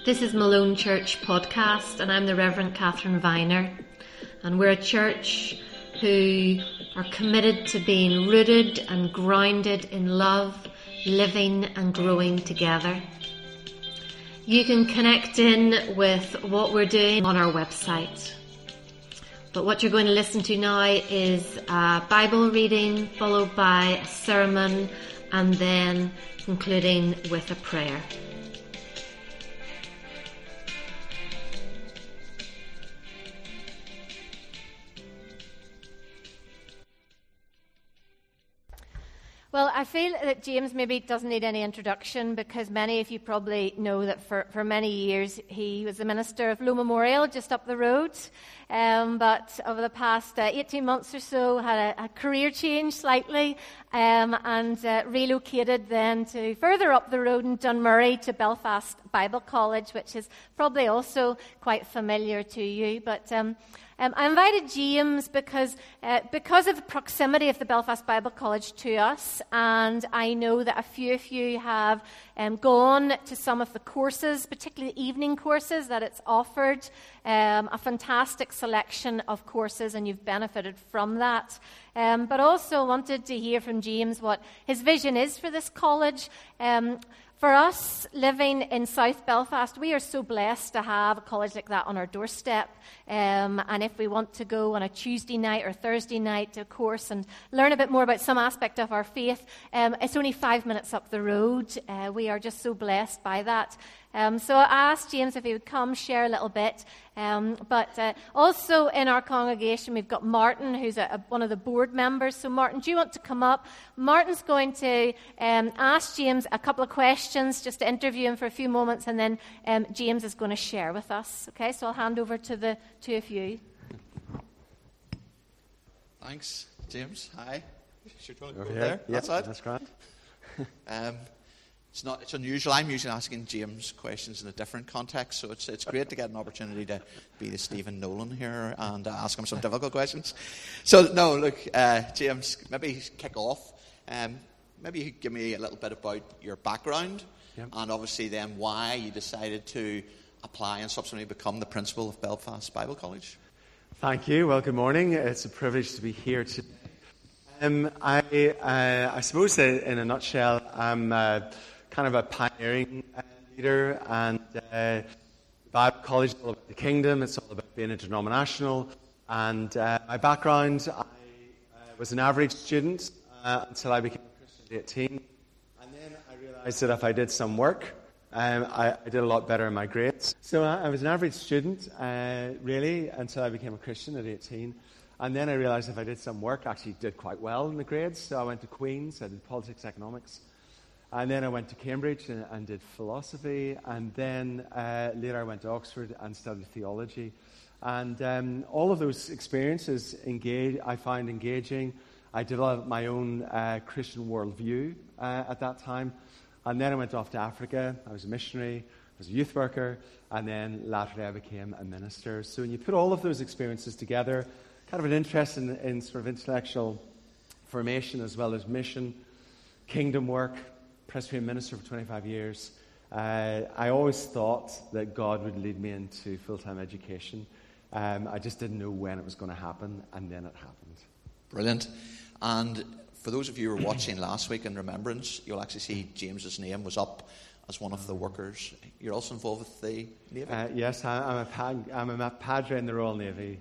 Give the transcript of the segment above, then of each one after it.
This is Malone Church Podcast, and I'm the Reverend Catherine Viner. And we're a church who are committed to being rooted and grounded in love, living and growing together. You can connect in with what we're doing on our website. But what you're going to listen to now is a Bible reading, followed by a sermon, and then concluding with a prayer. Well, I feel that James maybe doesn't need any introduction because many of you probably know that for many years he was the minister of Low Memorial just up the road. But over the past 18 months or so had a career change slightly and relocated then to further up the road in Dunmurry to Belfast Bible College, which is probably also quite familiar to you. But I invited James because of the proximity of the Belfast Bible College to us, and I know that a few of you have gone to some of the courses, particularly the evening courses that it's offered, a fantastic selection of courses, and you've benefited from that. But also wanted to hear from James what his vision is for this college. For us, living in South Belfast, we are so blessed to have a college like that on our doorstep. And if we want to go on a Tuesday night or Thursday night to a course and learn a bit more about some aspect of our faith, it's only 5 minutes up the road. We are just so blessed by that. So I asked James if he would come share a little bit. But also in our congregation, we've got Martin, who's one of the board members. So Martin, do you want to come up? Martin's going to ask James a couple of questions, just to interview him for a few moments, and then James is going to share with us. Okay, so I'll hand over to the two of you. Thanks, James. Hi. Should we go over there? Yeah, that's that's grand. It's unusual. I'm usually asking James questions in a different context, so it's great to get an opportunity to be the Stephen Nolan here and ask him some difficult questions. So, no, look, James, maybe kick off. Maybe you could give me a little bit about your background, and obviously then why you decided to apply and subsequently become the principal of Belfast Bible College. Thank you. Well, good morning. It's a privilege to be here today. I suppose in a nutshell, I'm kind of a pioneering leader, and Bible College is all about the kingdom. It's all about being interdenominational. And my background, I was an average student until I became a Christian at 18. And then I realized that if I did some work, I did a lot better in my grades. So I was an average student, really, until I became a Christian at 18. And then I realized if I did some work, I actually did quite well in the grades. So I went to Queen's, I did politics, economics. And then I went to Cambridge and did philosophy. And then later I went to Oxford and studied theology. And all of those experiences I found engaging. I developed my own Christian worldview at that time. And then I went off to Africa. I was a missionary, I was a youth worker, and then latterly I became a minister. So when you put all of those experiences together, kind of an interest in sort of intellectual formation as well as mission, kingdom work, Presbyterian minister for 25 years, I always thought that God would lead me into full-time education. I just didn't know when it was going to happen, and then it happened. Brilliant. And for those of you who were watching last week in Remembrance, you'll actually see James's name was up as one of the workers. You're also involved with the Navy? Yes, I'm a padre in the Royal Navy.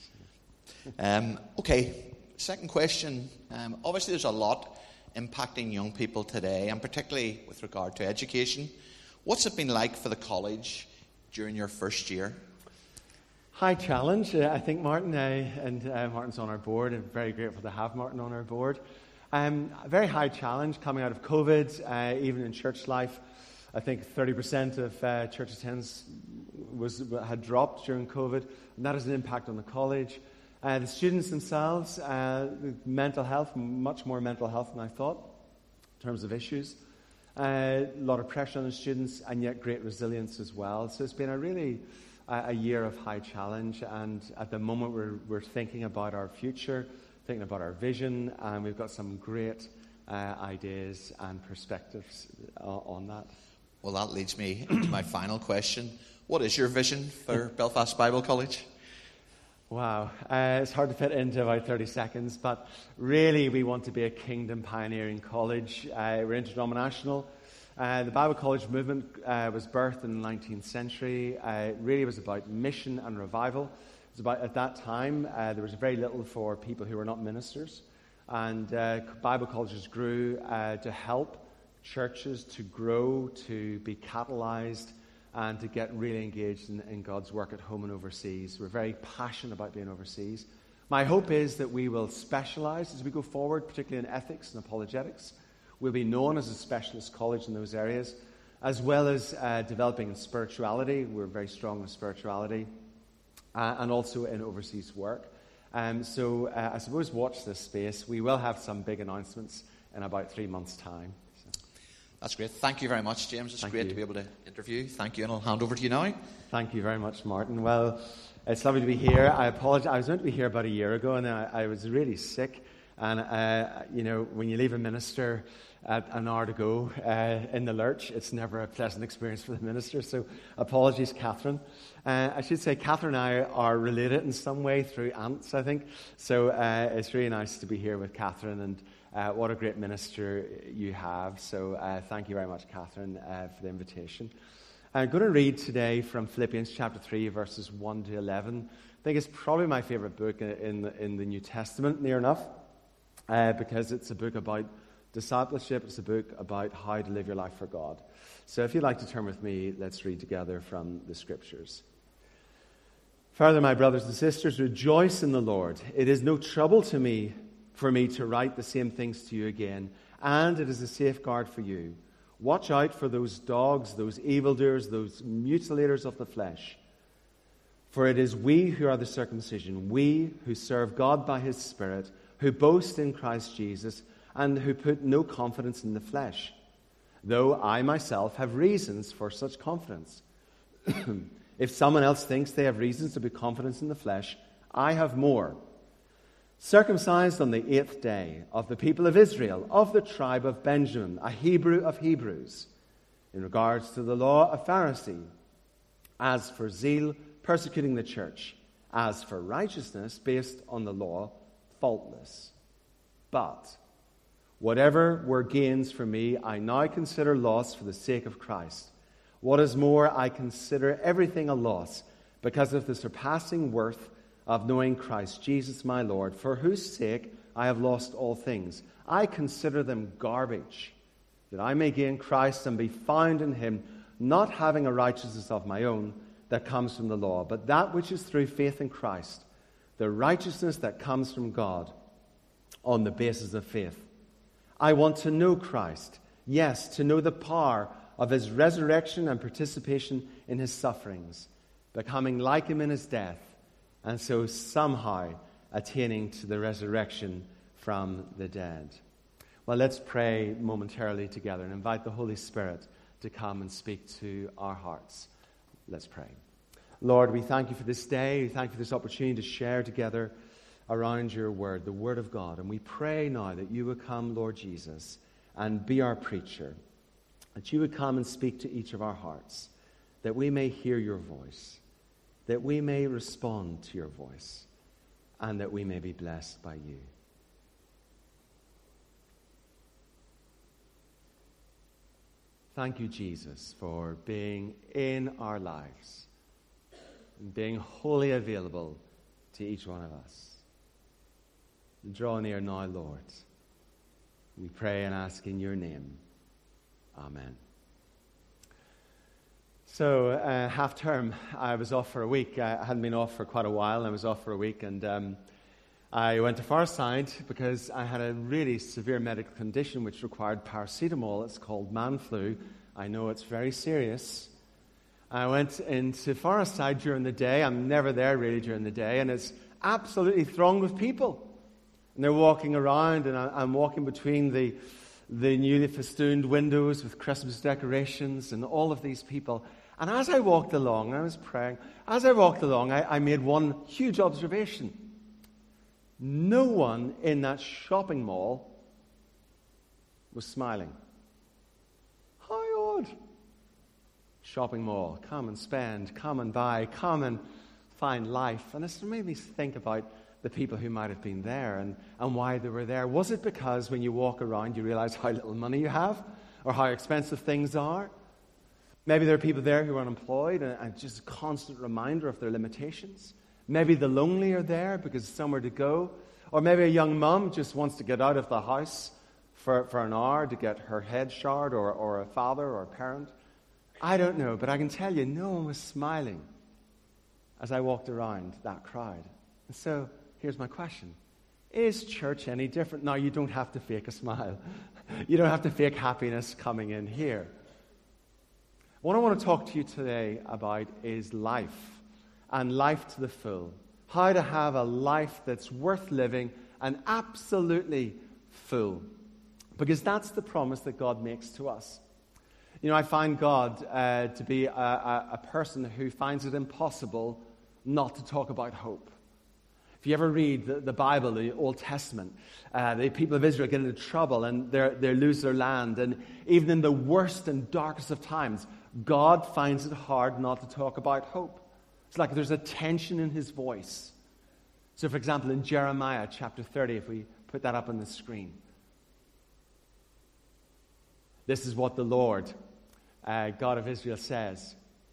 Okay, second question. Obviously there's a lot impacting young people today, and particularly with regard to education. What's it been like for the college during your first year? High challenge, I think, Martin, and Martin's on our board, and very grateful to have Martin on our board. A very high challenge coming out of COVID, even in church life. I think 30% of church attendance had dropped during COVID, and that has an impact on the college. The students themselves, mental health, much more mental health than I thought in terms of issues. A lot of pressure on the students, and yet great resilience as well. So it's been a year of high challenge, and at the moment we're thinking about our future, thinking about our vision, and we've got some great ideas and perspectives on that. Well, that leads me into my final question. What is your vision for Belfast Bible College? Wow, it's hard to fit into about 30 seconds, but really we want to be a kingdom pioneering college. We're interdenominational. The Bible College movement was birthed in the 19th century. It really was about mission and revival. It was about, at that time, there was very little for people who were not ministers. And Bible colleges grew to help churches to grow, to be catalyzed, and to get really engaged in God's work at home and overseas. We're very passionate about being overseas. My hope is that we will specialize as we go forward, particularly in ethics and apologetics. We'll be known as a specialist college in those areas, as well as developing in spirituality. We're very strong in spirituality, and also in overseas work. So I suppose watch this space. We will have some big announcements in about 3 months' time. That's great. Thank you very much, James. It's great to be able to interview you. Thank you, and I'll hand over to you now. Thank you very much, Martin. Well, it's lovely to be here. I apologize. I was meant to be here about a year ago, and I was really sick. And, when you leave a minister at an hour to go in the lurch, it's never a pleasant experience for the minister. So apologies, Catherine. I should say Catherine and I are related in some way through aunts, I think. So it's really nice to be here with Catherine, and what a great minister you have. So thank you very much, Catherine, for the invitation. I'm going to read today from Philippians chapter 3, verses 1 to 11. I think it's probably my favorite book in the New Testament, near enough, because it's a book about discipleship. It's a book about how to live your life for God. So if you'd like to turn with me, let's read together from the Scriptures. Further, my brothers and sisters, rejoice in the Lord. It is no trouble for me to write the same things to you again, and it is a safeguard for you. Watch out for those dogs, those evildoers, those mutilators of the flesh. For it is we who are the circumcision, we who serve God by His Spirit, who boast in Christ Jesus, and who put no confidence in the flesh, though I myself have reasons for such confidence. If someone else thinks they have reasons to be confident in the flesh, I have more. Circumcised on the 8th day, of the people of Israel, of the tribe of Benjamin, a Hebrew of Hebrews, in regards to the law, a Pharisee, as for zeal, persecuting the church, as for righteousness based on the law, faultless. But whatever were gains for me, I now consider loss for the sake of Christ. What is more, I consider everything a loss because of the surpassing worth of knowing Christ Jesus my Lord, for whose sake I have lost all things. I consider them garbage, that I may gain Christ and be found in Him, not having a righteousness of my own that comes from the law, but that which is through faith in Christ, the righteousness that comes from God on the basis of faith. I want to know Christ, yes, to know the power of His resurrection and participation in His sufferings, becoming like Him in His death, and so somehow attaining to the resurrection from the dead. Well, let's pray momentarily together and invite the Holy Spirit to come and speak to our hearts. Let's pray. Lord, we thank you for this day. We thank you for this opportunity to share together around your word, the word of God. And we pray now that you would come, Lord Jesus, and be our preacher, that you would come and speak to each of our hearts, that we may hear your voice, that we may respond to your voice, and that we may be blessed by you. Thank you, Jesus, for being in our lives and being wholly available to each one of us. Draw near now, Lord. We pray and ask in your name. Amen. So, half term, I was off for a week. I hadn't been off for quite a while. I was off for a week, and I went to Farside because I had a really severe medical condition which required paracetamol. It's called man flu. I know it's very serious. I went into Farside during the day. I'm never there really during the day, and it's absolutely thronged with people. And they're walking around, and I'm walking between the newly festooned windows with Christmas decorations and all of these people. And as I walked along, I was praying, as I walked along, I made one huge observation. No one in that shopping mall was smiling. How odd. shopping mall. Come and spend, come and buy, come and find life. And this made me think about the people who might have been there and why they were there. Was it because when you walk around you realize how little money you have or how expensive things are? Maybe there are people there who are unemployed and just a constant reminder of their limitations. Maybe the lonely are there because there's somewhere to go. Or maybe a young mum just wants to get out of the house for an hour to get her head showered, or a father or a parent. I don't know, but I can tell you no one was smiling as I walked around that crowd. And so here's my question. Is church any different? Now, you don't have to fake a smile. You don't have to fake happiness coming in here. What I want to talk to you today about is life, and life to the full. How to have a life that's worth living and absolutely full. Because that's the promise that God makes to us. You know, I find God to be a person who finds it impossible not to talk about hope. If you ever read the Bible, the Old Testament, the people of Israel get into trouble and they lose their land. And even in the worst and darkest of times, God finds it hard not to talk about hope. It's like there's a tension in his voice. So, for example, in Jeremiah chapter 30, if we put that up on the screen. This is what the Lord, God of Israel, says.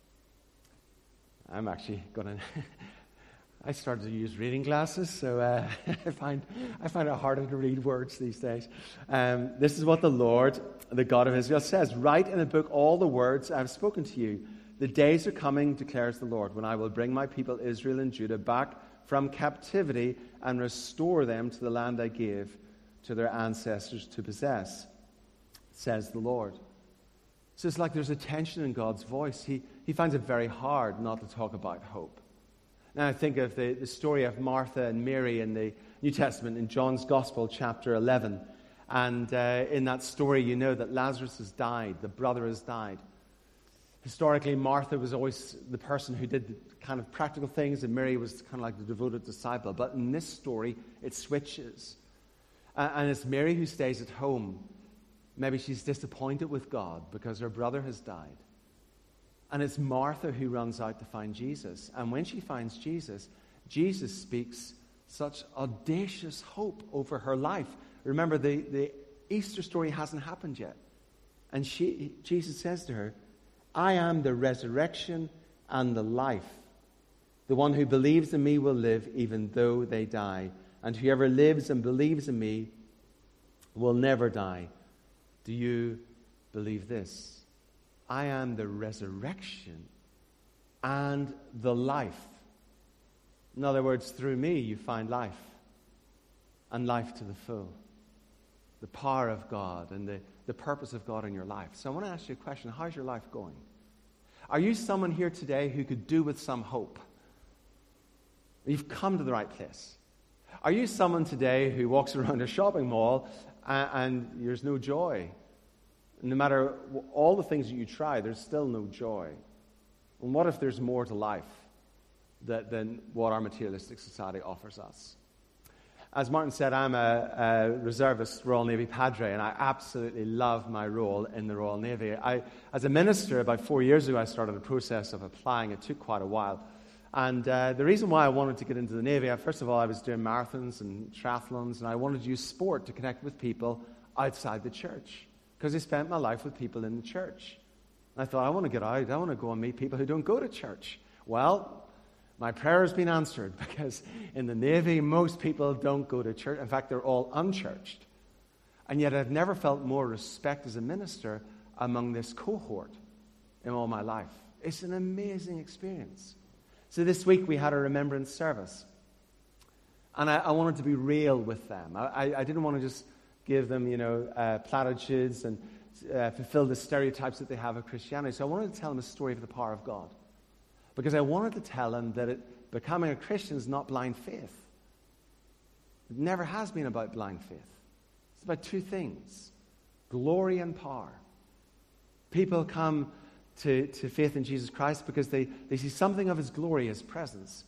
I'm actually going to... I started to use reading glasses, so I find it harder to read words these days. This is what the Lord, the God of Israel, says. Write in a book all the words I have spoken to you. The days are coming, declares the Lord, when I will bring my people Israel and Judah back from captivity and restore them to the land I gave to their ancestors to possess, says the Lord. So it's like there's a tension in God's voice. He finds it very hard not to talk about hope. Now I think of the story of Martha and Mary in the New Testament in John's Gospel, chapter 11. And in that story, you know that Lazarus has died, the brother has died. Historically, Martha was always the person who did the kind of practical things, and Mary was kind of like the devoted disciple. But in this story, it switches. And it's Mary who stays at home. Maybe she's disappointed with God because her brother has died. And it's Martha who runs out to find Jesus. And when she finds Jesus, Jesus speaks such audacious hope over her life. Remember, the Easter story hasn't happened yet. And Jesus says to her, I am the resurrection and the life. The one who believes in me will live even though they die. And whoever lives and believes in me will never die. Do you believe this? I am the resurrection and the life. In other words, through me you find life, and life to the full. The power of God and the purpose of God in your life. So I want to ask you a question. How's your life going? Are you someone here today who could do with some hope? You've come to the right place. Are you someone today who walks around a shopping mall and there's no joy? No matter all the things that you try, there's still no joy. And what if there's more to life than what our materialistic society offers us? As Martin said, I'm a reservist Royal Navy Padre, and I absolutely love my role in the Royal Navy. As a minister, about 4 years ago, I started a process of applying. It took quite a while. And the reason why I wanted to get into the Navy, first of all, I was doing marathons and triathlons, and I wanted to use sport to connect with people outside the church, because I spent my life with people in the church. And I thought, I want to get out. I want to go and meet people who don't go to church. Well, my prayer has been answered, because in the Navy, most people don't go to church. In fact, they're all unchurched. And yet I've never felt more respect as a minister among this cohort in all my life. It's an amazing experience. So this week we had a remembrance service. And I wanted to be real with them. I didn't want to just give them, platitudes and fulfill the stereotypes that they have of Christianity. So I wanted to tell them a story of the power of God. Because I wanted to tell them that becoming a Christian is not blind faith. It never has been about blind faith. It's about two things: glory and power. People come to faith in Jesus Christ because they see something of his glory, his presence,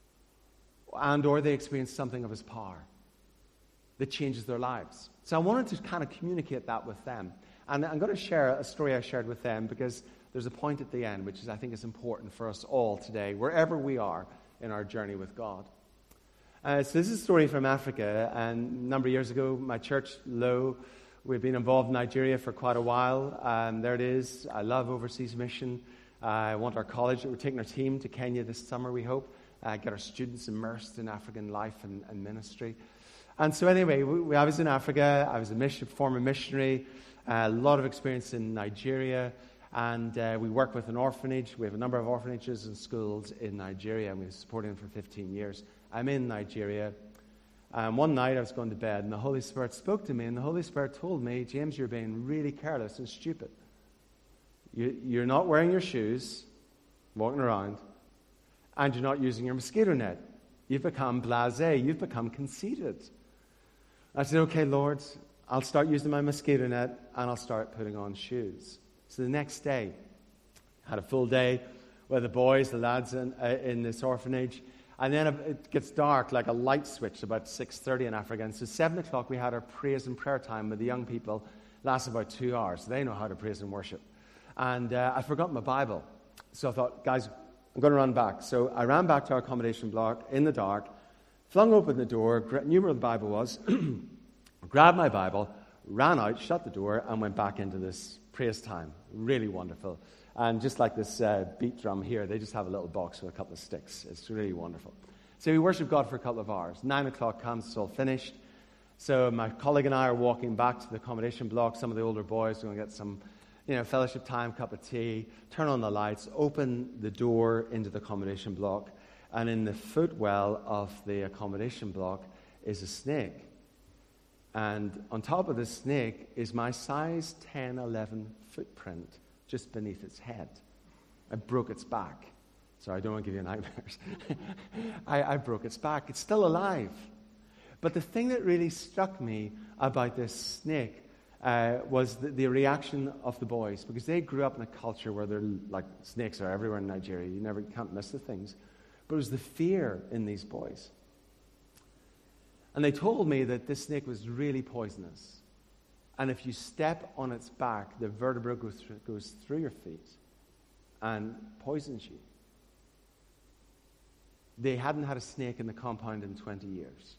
and or they experience something of his power that changes their lives. So I wanted to kind of communicate that with them. And I'm going to share a story I shared with them because there's a point at the end which I think is important for us all today, wherever we are in our journey with God. So this is a story from Africa, and a number of years ago, my church, Low, we've been involved in Nigeria for quite a while. There it is. I love overseas mission. I want our college, we're taking our team to Kenya this summer, we hope, get our students immersed in African life and ministry. And so anyway, I was in Africa. I was a former missionary, a lot of experience in Nigeria, and we work with an orphanage. We have a number of orphanages and schools in Nigeria, and we've supported them for 15 years. I'm in Nigeria. One night I was going to bed, and the Holy Spirit spoke to me, and the Holy Spirit told me, James, you're being really careless and stupid. You're not wearing your shoes, walking around, and you're not using your mosquito net. You've become blasé. You've become conceited. I said, okay, Lord, I'll start using my mosquito net, and I'll start putting on shoes. So the next day, I had a full day with the boys, the lads in this orphanage. And then it gets dark, like a light switch, about 6:30 in Africa. And so 7 o'clock, we had our praise and prayer time with the young people. Lasts about 2 hours. So they know how to praise and worship. And I forgot my Bible. So I thought, guys, I'm going to run back. So I ran back to our accommodation block in the dark, flung open the door, knew where the Bible was, grabbed my Bible, ran out, shut the door, and went back into this praise time. Really wonderful. And just like this beat drum here, they just have a little box with a couple of sticks. It's really wonderful. So we worship God for a couple of hours. 9 o'clock comes, it's all finished. So my colleague and I are walking back to the accommodation block. Some of the older boys are going to get some fellowship time, cup of tea, turn on the lights, open the door into the accommodation block. And in the footwell of the accommodation block is a snake. And on top of the snake is my size 10, 11 footprint just beneath its head. I broke its back. Sorry, I don't want to give you nightmares. I broke its back. It's still alive. But the thing that really struck me about this snake was the reaction of the boys, because they grew up in a culture where they're like snakes are everywhere in Nigeria. You can't miss the things. But it was the fear in these boys. And they told me that this snake was really poisonous. And if you step on its back, the vertebra goes through your feet and poisons you. They hadn't had a snake in the compound in 20 years.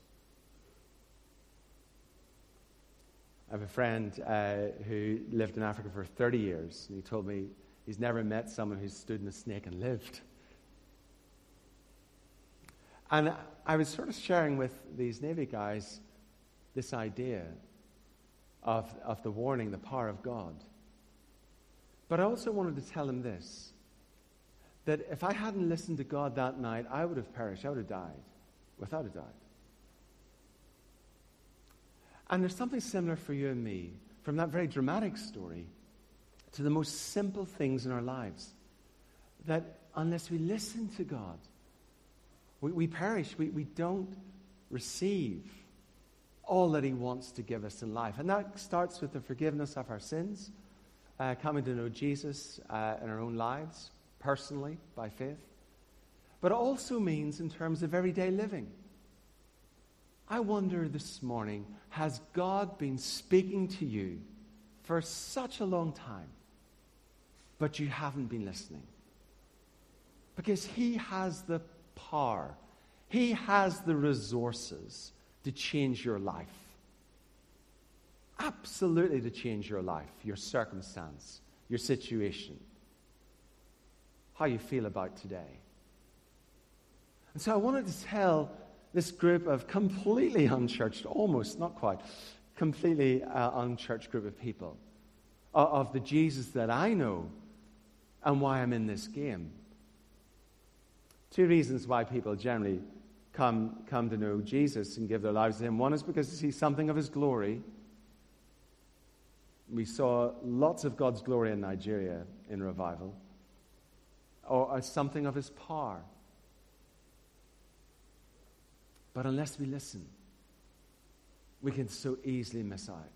I have a friend who lived in Africa for 30 years, and he told me he's never met someone who's stood in a snake and lived. And I was sort of sharing with these Navy guys this idea of the warning, the power of God. But I also wanted to tell him this, that if I hadn't listened to God that night, I would have perished. I would have died, without a doubt. And there's something similar for you and me, from that very dramatic story to the most simple things in our lives, that unless we listen to God, we perish. We don't receive all that he wants to give us in life. And that starts with the forgiveness of our sins, coming to know Jesus in our own lives, personally, by faith. But it also means in terms of everyday living. I wonder this morning, has God been speaking to you for such a long time, but you haven't been listening? Because he has the power. He has the resources to change your life. Absolutely to change your life, your circumstance, your situation, how you feel about today. And so I wanted to tell this group of completely unchurched, almost, not quite, completely unchurched group of people of the Jesus that I know and why I'm in this game. 2 reasons why people generally come to know Jesus and give their lives to him. One is because they see something of his glory. We saw lots of God's glory in Nigeria in revival. Or something of his power. But unless we listen, we can so easily miss out.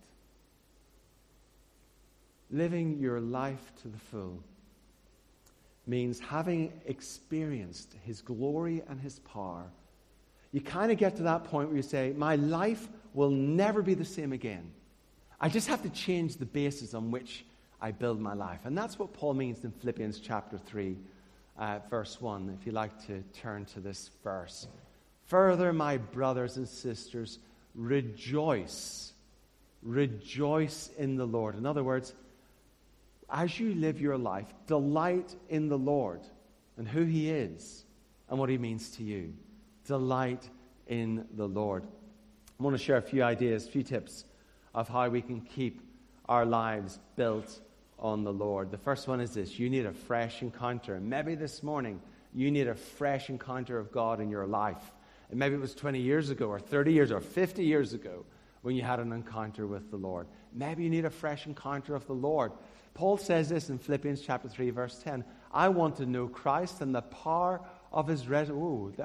Living your life to the full means having experienced his glory and his power. You kind of get to that point where you say, my life will never be the same again. I just have to change the basis on which I build my life. And that's what Paul means in Philippians chapter 3, verse 1, if you like to turn to this verse. Further, my brothers and sisters, rejoice. Rejoice in the Lord. In other words, as you live your life, delight in the Lord and who He is and what He means to you. Delight in the Lord. I want to share a few ideas, a few tips of how we can keep our lives built on the Lord. The first one is this: you need a fresh encounter. And maybe this morning you need a fresh encounter of God in your life. And maybe it was 20 years ago or 30 years or 50 years ago when you had an encounter with the Lord. Maybe you need a fresh encounter of the Lord. Paul says this in Philippians chapter 3, verse 10. I want to know Christ and the power of His resurrection.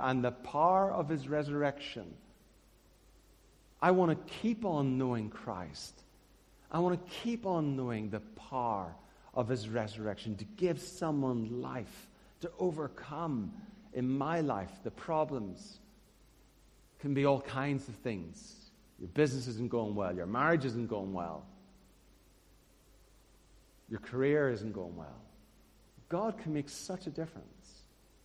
I want to keep on knowing Christ. I want to keep on knowing the power of His resurrection, to give someone life, to overcome in my life the problems. Can be all kinds of things. Your business isn't going well. Your marriage isn't going well. Your career isn't going well. God can make such a difference.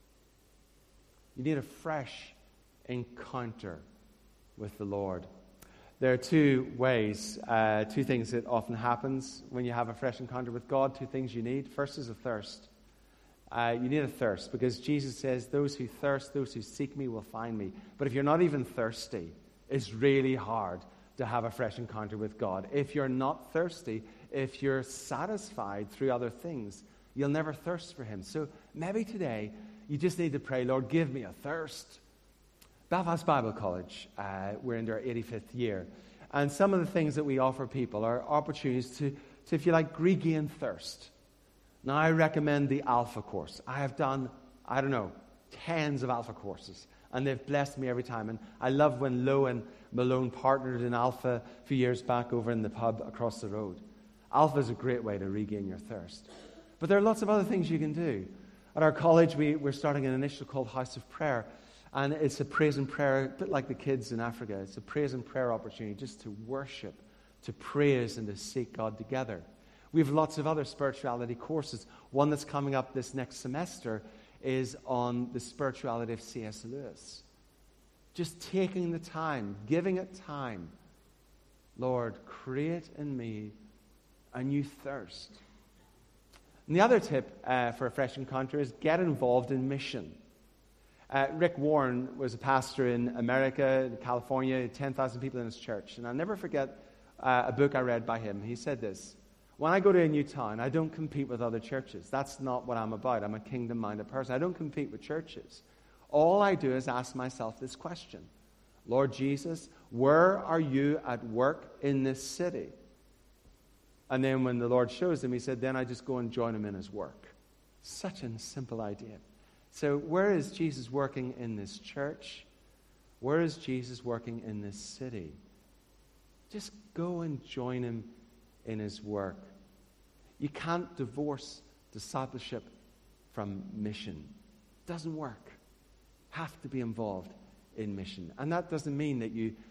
You need a fresh encounter with the Lord. There are two ways, two things that often happens when you have a fresh encounter with God, two things you need. First is a thirst. You need a thirst because Jesus says, those who thirst, those who seek me will find me. But if you're not even thirsty, it's really hard to have a fresh encounter with God. If you're not thirsty, if you're satisfied through other things, you'll never thirst for Him. So maybe today you just need to pray, Lord, give me a thirst. Belfast Bible College, we're in our 85th year. And some of the things that we offer people are opportunities to, if you like, regain thirst. Now, I recommend the Alpha course. I have done, tens of Alpha courses. And they've blessed me every time. And I love when Lowe and Malone partnered in Alpha a few years back over in the pub across the road. Alpha is a great way to regain your thirst. But there are lots of other things you can do. At our college, we're starting an initiative called House of Prayer. And it's a praise and prayer, a bit like the kids in Africa. It's a praise and prayer opportunity just to worship, to praise and to seek God together. We have lots of other spirituality courses. One that's coming up this next semester is on the spirituality of C.S. Lewis. Just taking the time, giving it time. Lord, create in me a new thirst. And the other tip for a fresh encounter is get involved in mission. Rick Warren was a pastor in America, California, 10,000 people in his church. And I'll never forget a book I read by him. He said this: when I go to a new town, I don't compete with other churches. That's not what I'm about. I'm a kingdom-minded person. I don't compete with churches. All I do is ask myself this question: Lord Jesus, where are you at work in this city? And then when the Lord shows him, he said, then I just go and join him in his work. Such a simple idea. So where is Jesus working in this church? Where is Jesus working in this city? Just go and join him in his work. You can't divorce discipleship from mission. It doesn't work. Have to be involved in mission. And that doesn't mean that you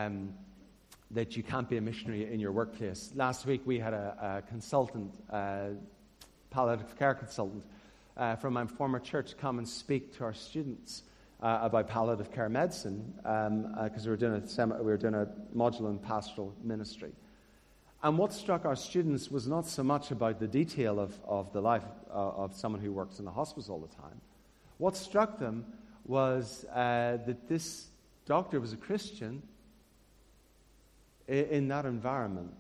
can't be a missionary in your workplace. Last week we had a consultant, palliative care consultant, from my former church come and speak to our students about palliative care medicine because we were doing a module in pastoral ministry. And what struck our students was not so much about the detail of the life of someone who works in the hospital all the time. What struck them was that this doctor was a Christian in that environment,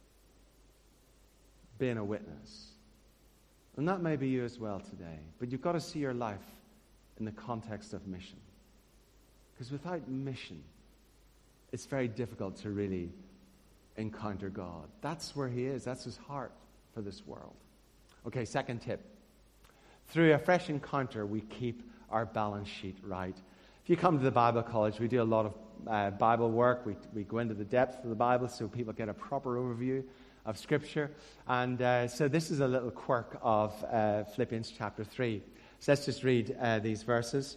being a witness. And that may be you as well today. But you've got to see your life in the context of mission. Because without mission, it's very difficult to really encounter God. That's where he is. That's his heart for this world. Okay, second tip. Through a fresh encounter, we keep our balance sheet right. If you come to the Bible College, we do a lot of Bible work. We go into the depth of the Bible so people get a proper overview of Scripture. And so this is a little quirk of Philippians chapter 3. So let's just read these verses.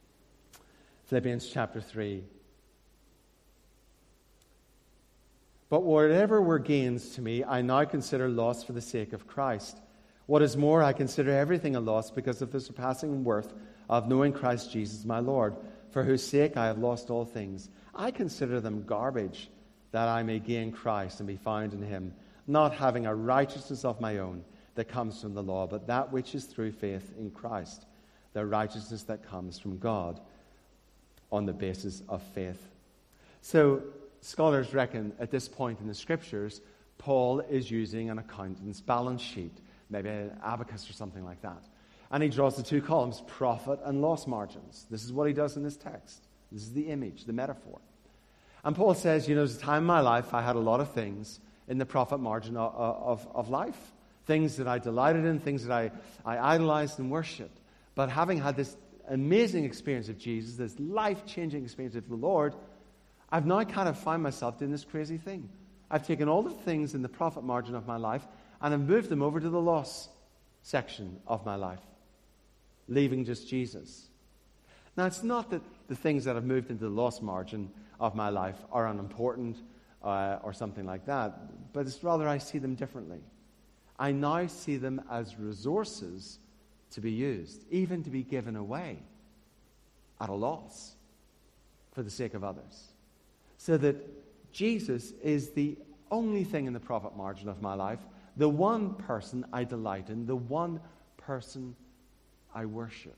Philippians chapter 3. But whatever were gains to me, I now consider loss for the sake of Christ. What is more, I consider everything a loss because of the surpassing worth of knowing Christ Jesus my Lord, for whose sake I have lost all things. I consider them garbage, that I may gain Christ and be found in him, not having a righteousness of my own that comes from the law, but that which is through faith in Christ, the righteousness that comes from God on the basis of faith. So scholars reckon at this point in the Scriptures, Paul is using an accountant's balance sheet, maybe an abacus or something like that. And he draws the two columns, profit and loss margins. This is what he does in this text. This is the image, the metaphor. And Paul says, there's a time in my life I had a lot of things in the profit margin of life. Things that I delighted in, things that I idolized and worshipped. But having had this amazing experience of Jesus, this life-changing experience of the Lord, I've now kind of found myself doing this crazy thing. I've taken all the things in the profit margin of my life and I've moved them over to the loss section of my life, leaving just Jesus. Now, it's not that the things that have moved into the loss margin of my life are unimportant or something like that, but it's rather I see them differently. I now see them as resources to be used, even to be given away at a loss for the sake of others. So that Jesus is the only thing in the profit margin of my life, the one person I delight in, the one person I worship.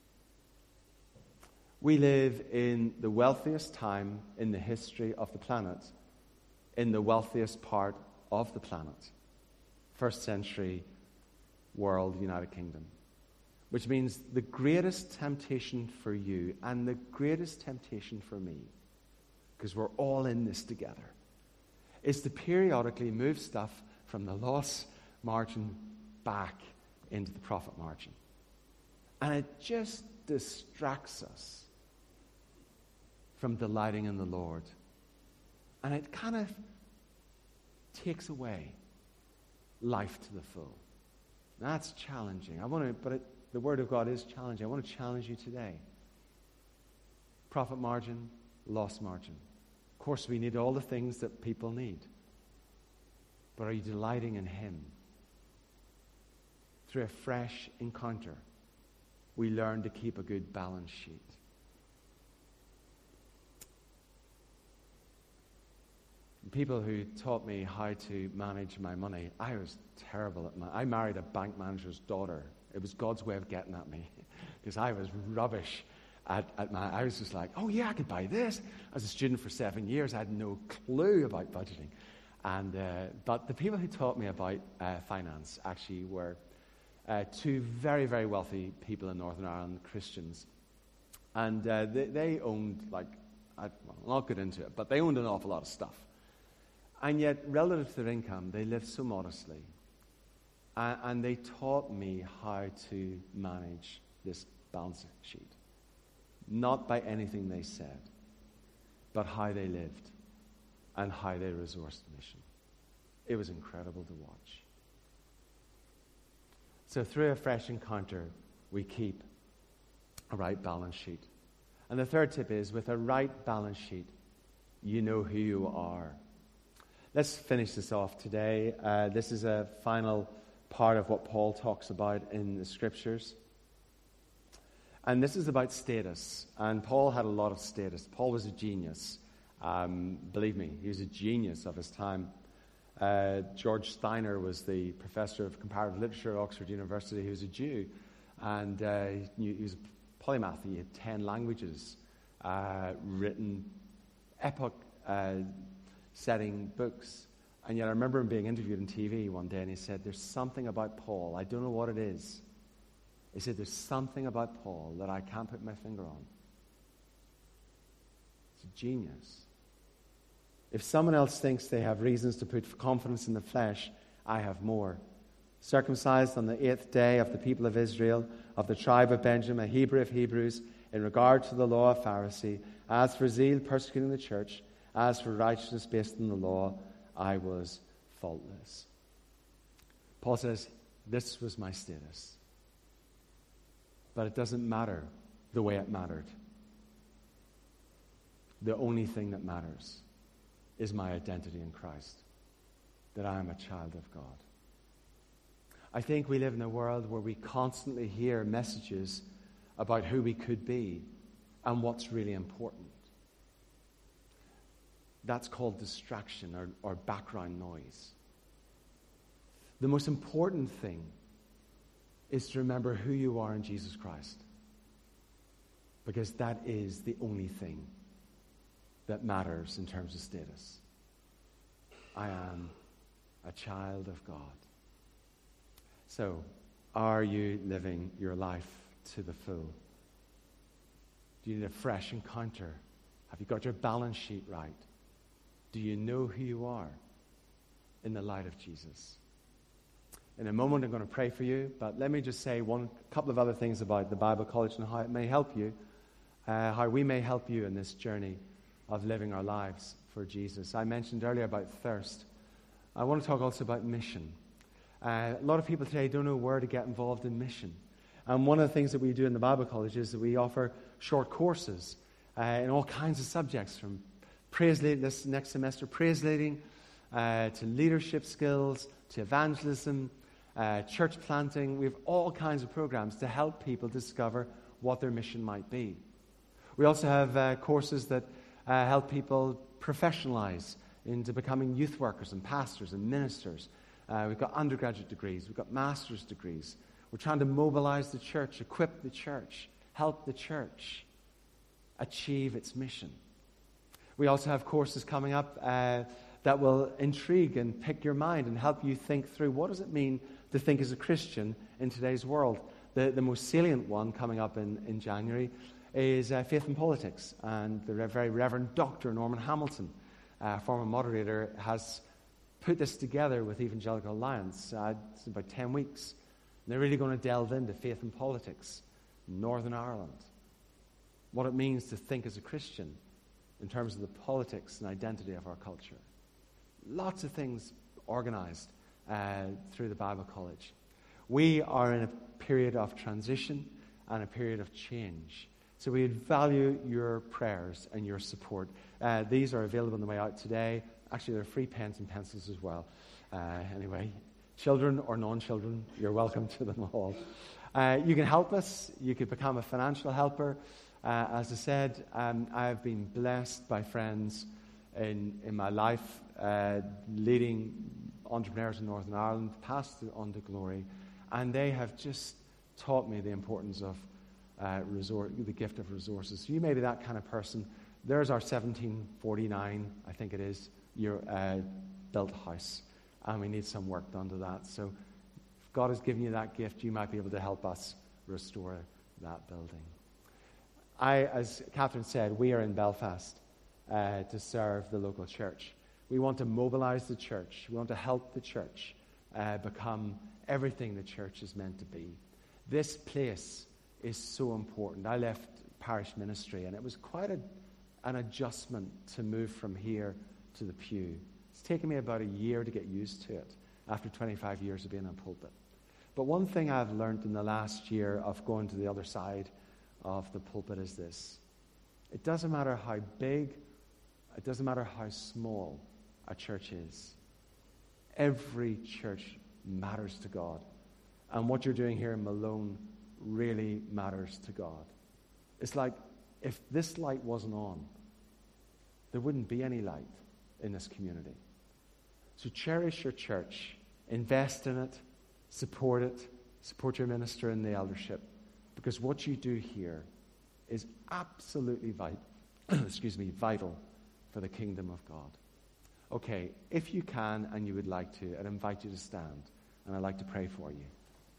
We live in the wealthiest time in the history of the planet, in the wealthiest part of the planet, first century world, United Kingdom, which means the greatest temptation for you and the greatest temptation for me, because we're all in this together, is to periodically move stuff from the loss margin back into the profit margin. And it just distracts us from delighting in the Lord. And it kind of takes away life to the full. That's challenging. The Word of God is challenging. I want to challenge you today. Profit margin, loss margin. Of course, we need all the things that people need. But are you delighting in Him? Through a fresh encounter, we learn to keep a good balance sheet. People who taught me how to manage my money, I was terrible at I married a bank manager's daughter. It was God's way of getting at me, because I was rubbish I was just like, oh yeah, I could buy this. As a student for 7 years, I had no clue about budgeting. But the people who taught me about finance actually were two very, very wealthy people in Northern Ireland, Christians. And they owned, I'll not get into it, but they owned an awful lot of stuff. And yet, relative to their income, they lived so modestly. And they taught me how to manage this balance sheet. Not by anything they said, but how they lived and how they resourced the mission. It was incredible to watch. So through a fresh encounter, we keep a right balance sheet. And the third tip is, with a right balance sheet, you know who you are. Let's finish this off today. This is a final part of what Paul talks about in the Scriptures. And this is about status. And Paul had a lot of status. Paul was a genius. Believe me, he was a genius of his time. George Steiner was the professor of comparative literature at Oxford University. He was a Jew. And he was a polymath. He had 10 languages, written epoch-setting books. And yet I remember him being interviewed on TV one day, and he said, there's something about Paul. I don't know what it is. He said, there's something about Paul that I can't put my finger on. It's a genius. If someone else thinks they have reasons to put confidence in the flesh, I have more. Circumcised on the 8th day of the people of Israel, of the tribe of Benjamin, a Hebrew of Hebrews, in regard to the law, a Pharisee. As for zeal, persecuting the church. As for righteousness based on the law, I was faultless. Paul says, this was my status. But it doesn't matter the way it mattered. The only thing that matters is my identity in Christ, that I am a child of God. I think we live in a world where we constantly hear messages about who we could be and what's really important. That's called distraction or background noise. The most important thing is to remember who you are in Jesus Christ, because that is the only thing that matters in terms of status. I am a child of God. So, are you living your life to the full? Do you need a fresh encounter? Have you got your balance sheet right? Do you know who you are in the light of Jesus? In a moment, I'm going to pray for you, but let me just say a couple of other things about the Bible College and how it may help you, how we may help you in this journey of living our lives for Jesus. I mentioned earlier about thirst. I want to talk also about mission. A lot of people today don't know where to get involved in mission. And one of the things that we do in the Bible College is that we offer short courses in all kinds of subjects, from praise leading, this next semester, praise leading, to leadership skills, to evangelism, church planting. We have all kinds of programs to help people discover what their mission might be. We also have courses that help people professionalize into becoming youth workers and pastors and ministers. We've got undergraduate degrees. We've got master's degrees. We're trying to mobilize the church, equip the church, help the church achieve its mission. We also have courses coming up that will intrigue and pick your mind and help you think through what does it mean to think as a Christian in today's world. The most salient one coming up in January is Faith and Politics. And the very Reverend Dr. Norman Hamilton, former moderator, has put this together with Evangelical Alliance. It's about 10 weeks. And they're really going to delve into faith and politics in Northern Ireland, what it means to think as a Christian in terms of the politics and identity of our culture. Lots of things organized through the Bible College. We are in a period of transition and a period of change. So we value your prayers and your support. These are available on the way out today. Actually, there are free pens and pencils as well. Anyway, children or non-children, you're welcome to them all. You can help us. You could become a financial helper. As I said, I've been blessed by friends in my life, leading entrepreneurs in Northern Ireland, passed on to glory, and they have just taught me the importance of the gift of resources. So you may be that kind of person. There's our 1749, I think it is, built house, and we need some work done to that. So if God has given you that gift, you might be able to help us restore that building. As Catherine said, we are in Belfast to serve the local church. We want to mobilize the church. We want to help the church become everything the church is meant to be. This place is so important. I left parish ministry, and it was quite an adjustment to move from here to the pew. It's taken me about a year to get used to it after 25 years of being in a pulpit. But one thing I've learned in the last year of going to the other side of the pulpit is this. It doesn't matter how big, it doesn't matter how small a church is. Every church matters to God. And what you're doing here in Malone really matters to God. It's like if this light wasn't on, there wouldn't be any light in this community. So cherish your church, invest in it, support your minister and the eldership, because what you do here is absolutely vital for the kingdom of God. Okay, if you can and you would like to, I'd invite you to stand, and I'd like to pray for you.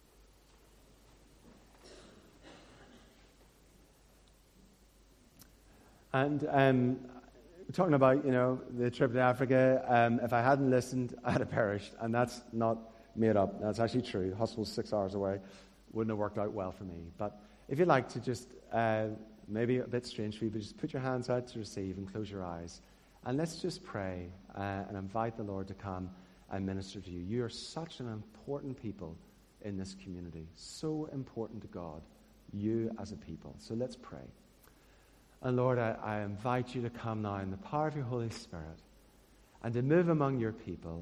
And talking about, the trip to Africa, if I hadn't listened, I'd have perished, and that's not made up. That's actually true. Hussel's 6 hours away. Wouldn't have worked out well for me. But if you'd like to just, maybe a bit strange for you, but just put your hands out to receive and close your eyes. And let's just pray and invite the Lord to come and minister to you. You are such an important people in this community. So important to God, you as a people. So let's pray. And Lord, I invite you to come now in the power of your Holy Spirit and to move among your people.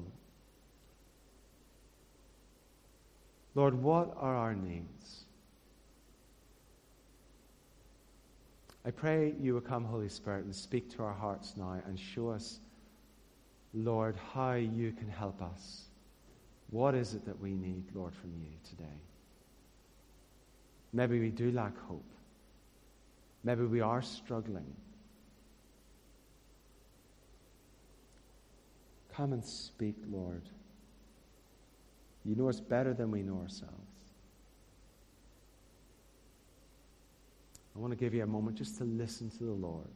Lord, what are our needs? I pray you will come, Holy Spirit, and speak to our hearts now and show us, Lord, how you can help us. What is it that we need, Lord, from you today? Maybe we do lack hope. Maybe we are struggling. Come and speak, Lord. You know us better than we know ourselves. I want to give you a moment just to listen to the Lord.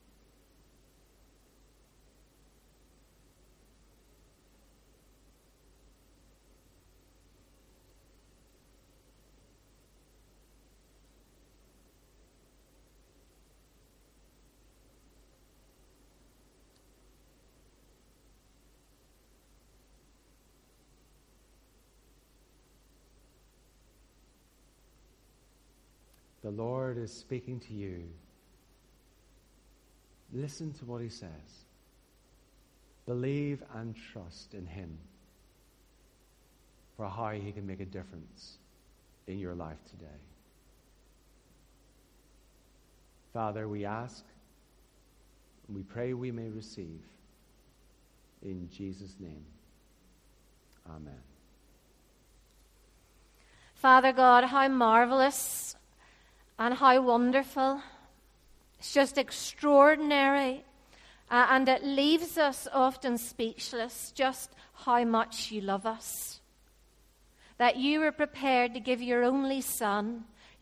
The Lord is speaking to you. Listen to what he says. Believe and trust in him for how he can make a difference in your life today. Father, we ask and we pray we may receive. In Jesus' name, amen. Father God, how marvelous and how wonderful. It's just extraordinary. And it leaves us often speechless just how much you love us. That you were prepared to give your only Son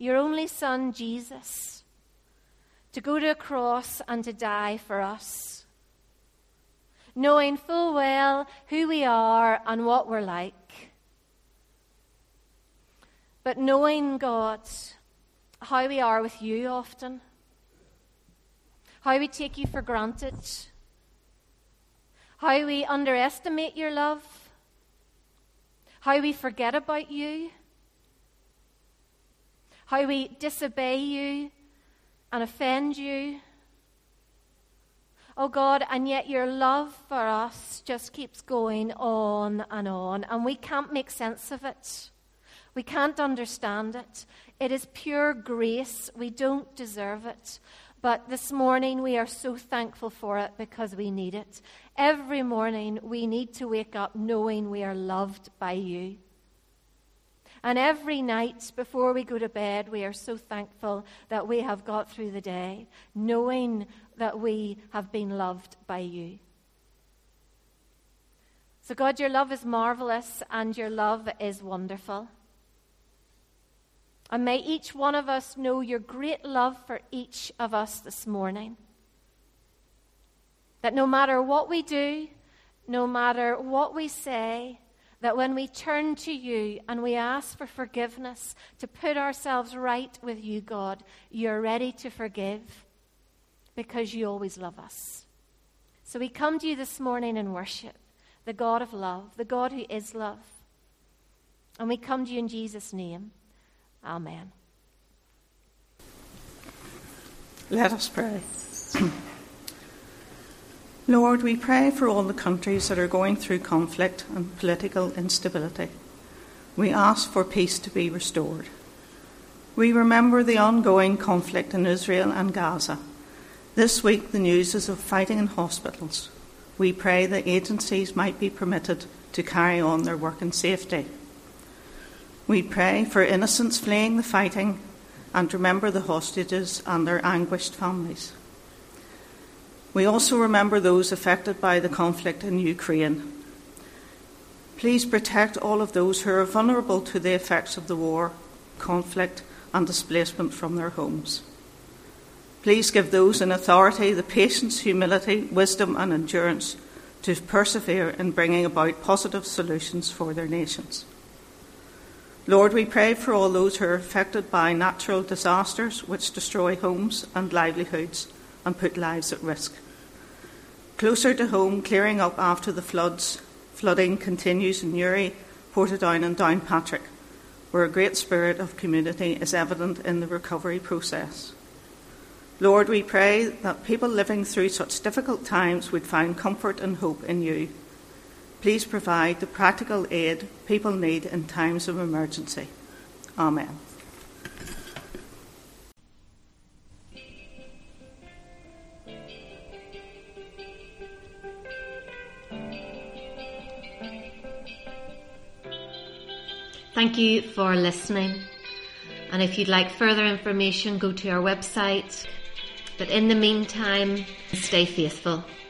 Jesus, to go to a cross and to die for us. Knowing full well who we are and what we're like. But knowing, God, how we are with you often, how we take you for granted, how we underestimate your love, how we forget about you, how we disobey you and offend you. Oh God, and yet your love for us just keeps going on, and we can't make sense of it. We can't understand it. It is pure grace. We don't deserve it. But this morning we are so thankful for it because we need it. Every morning we need to wake up knowing we are loved by you. And every night before we go to bed, we are so thankful that we have got through the day, knowing that we have been loved by you. So God, your love is marvelous and your love is wonderful. And may each one of us know your great love for each of us this morning. That no matter what we do, no matter what we say, that when we turn to you and we ask for forgiveness, to put ourselves right with you, God, you're ready to forgive because you always love us. So we come to you this morning in worship, the God of love, the God who is love. And we come to you in Jesus' name. Amen. Let us pray. Lord, we pray for all the countries that are going through conflict and political instability. We ask for peace to be restored. We remember the ongoing conflict in Israel and Gaza. This week the news is of fighting in hospitals. We pray that agencies might be permitted to carry on their work in safety. We pray for innocents fleeing the fighting and remember the hostages and their anguished families. We also remember those affected by the conflict in Ukraine. Please protect all of those who are vulnerable to the effects of the war, conflict and displacement from their homes. Please give those in authority the patience, humility, wisdom and endurance to persevere in bringing about positive solutions for their nations. Lord, we pray for all those who are affected by natural disasters which destroy homes and livelihoods and put lives at risk. Closer to home, clearing up after the flooding continues in Newry, Portadown and Downpatrick, where a great spirit of community is evident in the recovery process. Lord, we pray that people living through such difficult times would find comfort and hope in you. Please provide the practical aid people need in times of emergency. Amen. Thank you for listening. And if you'd like further information, go to our website. But in the meantime, stay faithful.